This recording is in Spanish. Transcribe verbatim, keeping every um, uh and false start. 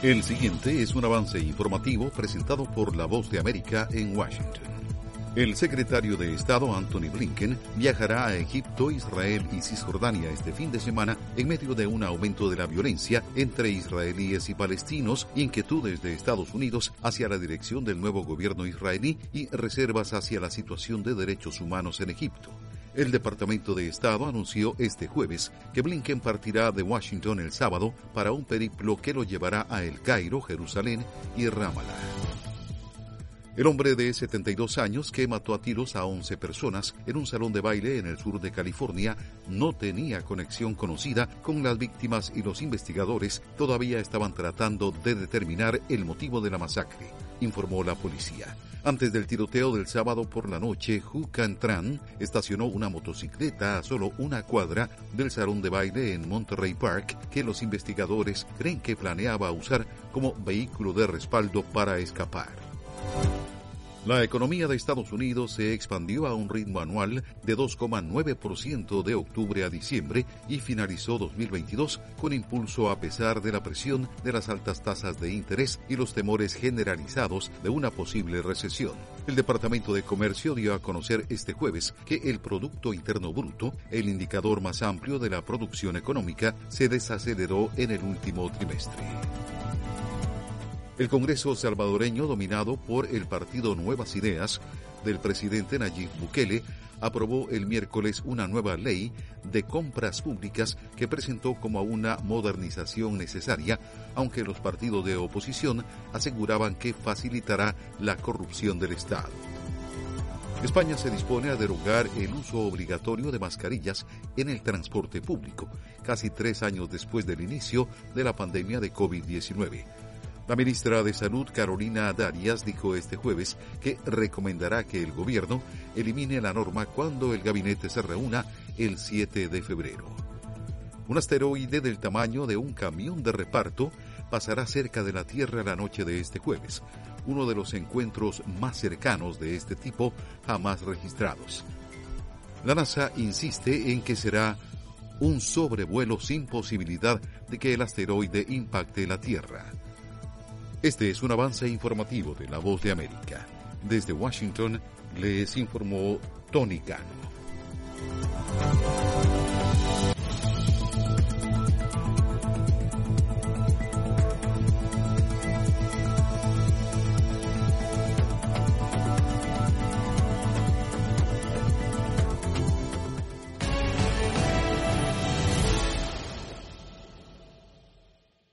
El siguiente es un avance informativo presentado por La Voz de América en Washington. El secretario de Estado, Antony Blinken, viajará a Egipto, Israel y Cisjordania este fin de semana en medio de un aumento de la violencia entre israelíes y palestinos, inquietudes de Estados Unidos hacia la dirección del nuevo gobierno israelí y reservas hacia la situación de derechos humanos en Egipto. El Departamento de Estado anunció este jueves que Blinken partirá de Washington el sábado para un periplo que lo llevará a El Cairo, Jerusalén y Ramallah. El hombre de setenta y dos años que mató a tiros a once personas en un salón de baile en el sur de California no tenía conexión conocida con las víctimas y los investigadores todavía estaban tratando de determinar el motivo de la masacre, informó la policía. Antes del tiroteo del sábado por la noche, Hu Can Tran estacionó una motocicleta a solo una cuadra del salón de baile en Monterey Park que los investigadores creen que planeaba usar como vehículo de respaldo para escapar. La economía de Estados Unidos se expandió a un ritmo anual de dos coma nueve por ciento de octubre a diciembre y finalizó dos mil veintidós con impulso a pesar de la presión de las altas tasas de interés y los temores generalizados de una posible recesión. El Departamento de Comercio dio a conocer este jueves que el Producto Interno Bruto, el indicador más amplio de la producción económica, se desaceleró en el último trimestre. El Congreso salvadoreño, dominado por el partido Nuevas Ideas del presidente Nayib Bukele, aprobó el miércoles una nueva ley de compras públicas que presentó como una modernización necesaria, aunque los partidos de oposición aseguraban que facilitará la corrupción del Estado. España se dispone a derogar el uso obligatorio de mascarillas en el transporte público, casi tres años después del inicio de la pandemia de COVID diecinueve. La ministra de Salud, Carolina Darias, dijo este jueves que recomendará que el gobierno elimine la norma cuando el gabinete se reúna el siete de febrero. Un asteroide del tamaño de un camión de reparto pasará cerca de la Tierra la noche de este jueves, uno de los encuentros más cercanos de este tipo jamás registrados. La NASA insiste en que será un sobrevuelo sin posibilidad de que el asteroide impacte la Tierra. Este es un avance informativo de La Voz de América. Desde Washington les informó Tony Cano.